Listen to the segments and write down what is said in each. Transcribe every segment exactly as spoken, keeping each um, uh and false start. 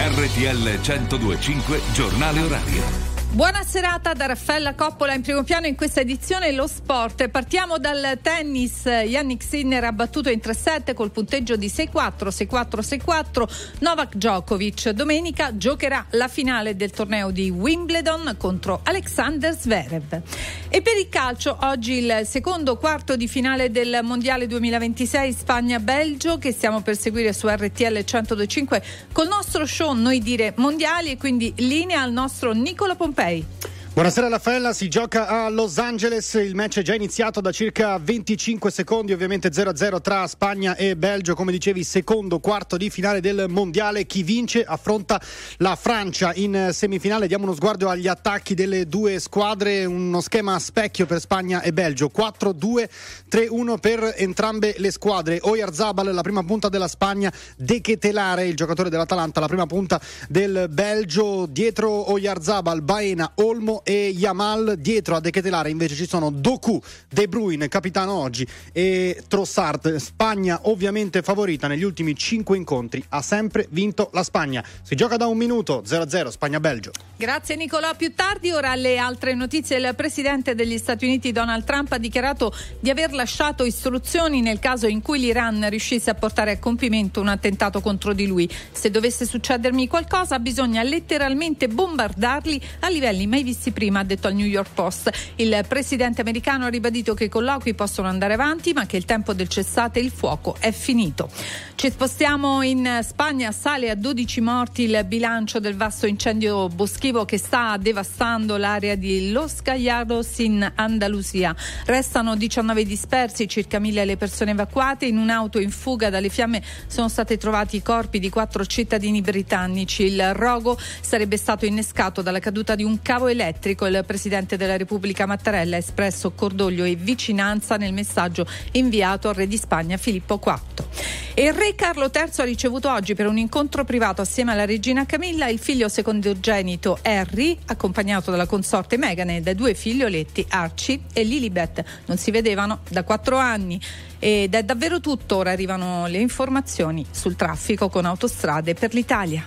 R T L centodue e cinque Giornale Orario. Buona serata da Raffaella Coppola. In primo piano in questa edizione lo sport. Partiamo dal tennis. Jannik Sinner ha battuto in tre set col punteggio di sei quattro, sei quattro, sei quattro Novak Djokovic. Domenica giocherà la finale del torneo di Wimbledon contro Alexander Zverev. E per il calcio oggi il secondo quarto di finale del Mondiale duemilaventisei Spagna-Belgio, che stiamo per seguire su R T L centodue e cinque col nostro show Noi Dire Mondiali, e quindi linea al nostro Nicola Pompei. Buonasera Raffaella, si gioca a Los Angeles, il match è già iniziato da circa venticinque secondi, ovviamente zero a zero tra Spagna e Belgio, come dicevi secondo quarto di finale del mondiale, chi vince affronta la Francia in semifinale. Diamo uno sguardo agli attacchi delle due squadre, uno schema a specchio per Spagna e Belgio, quattro due tre uno per entrambe le squadre. Oyarzabal la prima punta della Spagna, De Ketelaere il giocatore dell'Atalanta la prima punta del Belgio, dietro Oyarzabal, Baena, Olmo e Yamal. Dietro a De Ketelaere invece ci sono Doku, De Bruyne, capitano oggi, e Trossard. Spagna ovviamente favorita, negli ultimi cinque incontri ha sempre vinto la Spagna. Si gioca da un minuto, zero a zero Spagna-Belgio. Grazie Nicolò. Più tardi ora le altre notizie. Il presidente degli Stati Uniti Donald Trump ha dichiarato di aver lasciato istruzioni nel caso in cui l'Iran riuscisse a portare a compimento un attentato contro di lui. Se dovesse succedermi qualcosa bisogna letteralmente bombardarli a livelli mai visti prima, ha detto al New York Post. Il presidente americano ha ribadito che i colloqui possono andare avanti, ma che il tempo del cessate il fuoco è finito. Ci spostiamo in Spagna, sale a dodici morti il bilancio del vasto incendio boschivo che sta devastando l'area di Los Callados in Andalusia. Restano diciannove dispersi, circa mille le persone evacuate. In un'auto in fuga dalle fiamme sono stati trovati i corpi di quattro cittadini britannici. Il rogo sarebbe stato innescato dalla caduta di un cavo elettrico. Il presidente della Repubblica Mattarella ha espresso cordoglio e vicinanza nel messaggio inviato al re di Spagna Filippo quarto. E il re Carlo terzo ha ricevuto oggi per un incontro privato assieme alla regina Camilla il figlio secondogenito Harry, accompagnato dalla consorte Meghan e dai due figlioletti Archie e Lilibet. Non si vedevano da quattro anni. Ed è davvero tutto. Ora arrivano le informazioni sul traffico con Autostrade per l'Italia.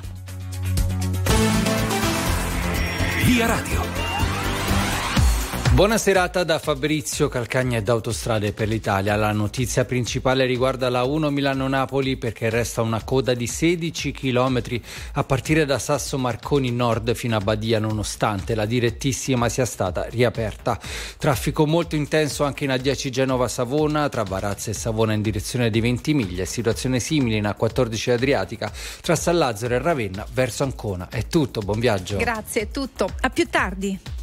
Via Radio. Buona serata da Fabrizio Calcagna e da Autostrade per l'Italia. La notizia principale riguarda la uno Milano-Napoli, perché resta una coda di sedici chilometri a partire da Sasso Marconi Nord fino a Badia, nonostante la direttissima sia stata riaperta. Traffico molto intenso anche in A dieci Genova-Savona, tra Varazze e Savona in direzione di Ventimiglia. Situazione simile in A quattordici Adriatica, tra San Lazzaro e Ravenna verso Ancona. È tutto, buon viaggio. Grazie, è tutto. A più tardi.